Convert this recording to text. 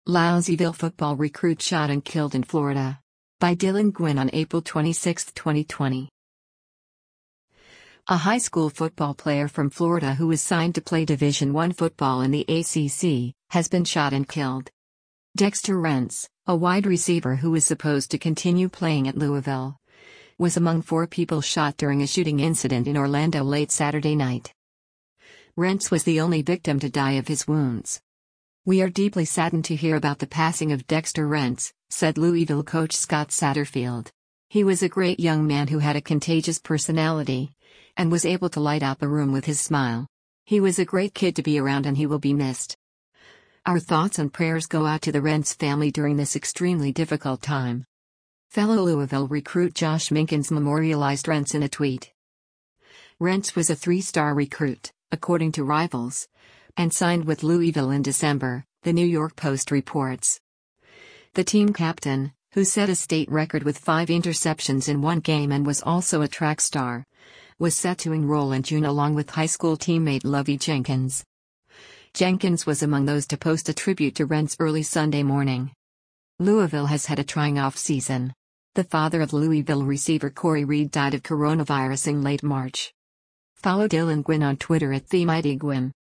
Louisville football recruit shot and killed in Florida. By Dylan Gwynn on April 26, 2020. A high school football player from Florida who was signed to play Division I football in the ACC, has been shot and killed. Dexter Rentz, a wide receiver who was supposed to continue playing at Louisville, was among 4 people shot during a shooting incident in Orlando late Saturday night. Rentz was the only victim to die of his wounds. "We are deeply saddened to hear about the passing of Dexter Rentz," said Louisville coach Scott Satterfield. "He was a great young man who had a contagious personality and was able to light up a room with his smile. He was a great kid to be around and he will be missed. Our thoughts and prayers go out to the Rentz family during this extremely difficult time." Fellow Louisville recruit Josh Minkins memorialized Rentz in a tweet. Rentz was a 3-star recruit, according to Rivals, and signed with Louisville in December, the New York Post reports. The team captain, who set a state record with 5 interceptions in one game and was also a track star, was set to enroll in June along with high school teammate Lovie Jenkins. Jenkins was among those to post a tribute to Rentz early Sunday morning. Louisville has had a trying off-season. The father of Louisville receiver Corey Reed died of coronavirus in late March. Follow Dylan Gwynn on Twitter @TheMightyGwynn.